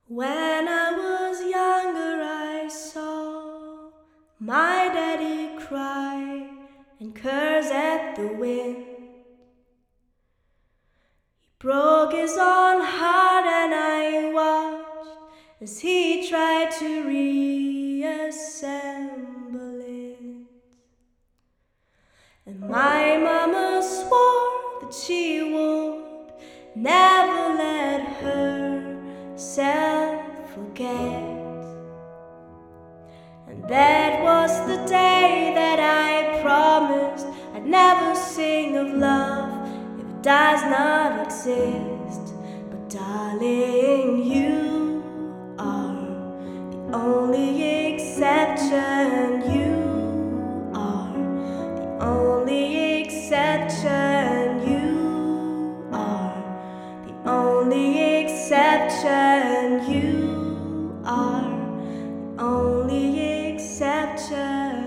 When I was younger, I saw my daddy cry and curse at the wind. He broke his own heart, and I watched as he tried to reassemble it. And my mama swore that she would never let herself forget. And that was the day that I promised I'd never sing of love if it does not exist. But darling, you are the only exception. You are the only exception. You are the only exception. You are the only exception.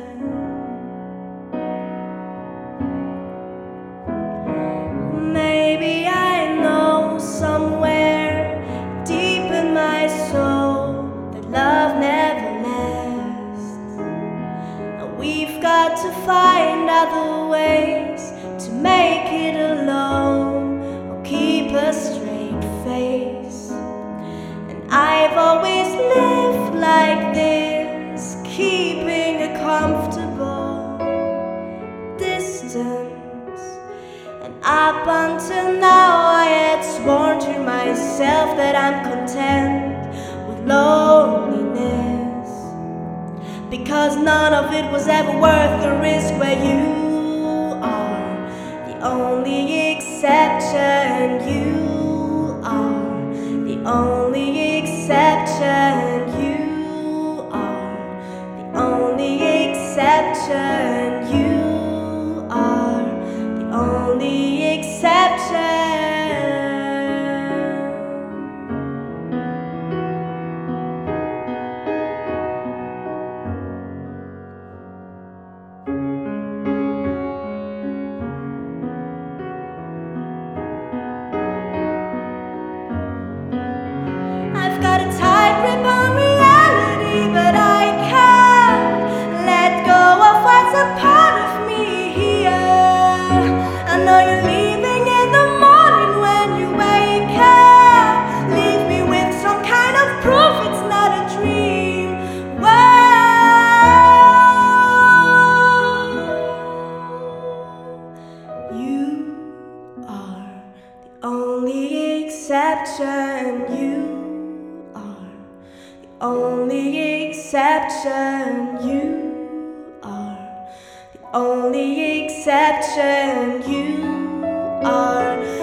Maybe I know somewhere deep in my soul that love never lasts, and we've got to find other ways to make it alone or keep a straight face. And I've always lived like this, keeping a comfortable distance. And up until now I had sworn to myself that I'm content with loneliness, because none of it was ever worth the risk. Where you are the only exception. You are the only exception. You are the only exception. You are the only exception. I've got a tight grip on reality, but I can't let go of what's a part of me here. I know you're leaving in the morning when you wake up. Leave me with some kind of proof it's not a dream. Whoa. You are the only exception. You are the only exception. You are the only exception. You are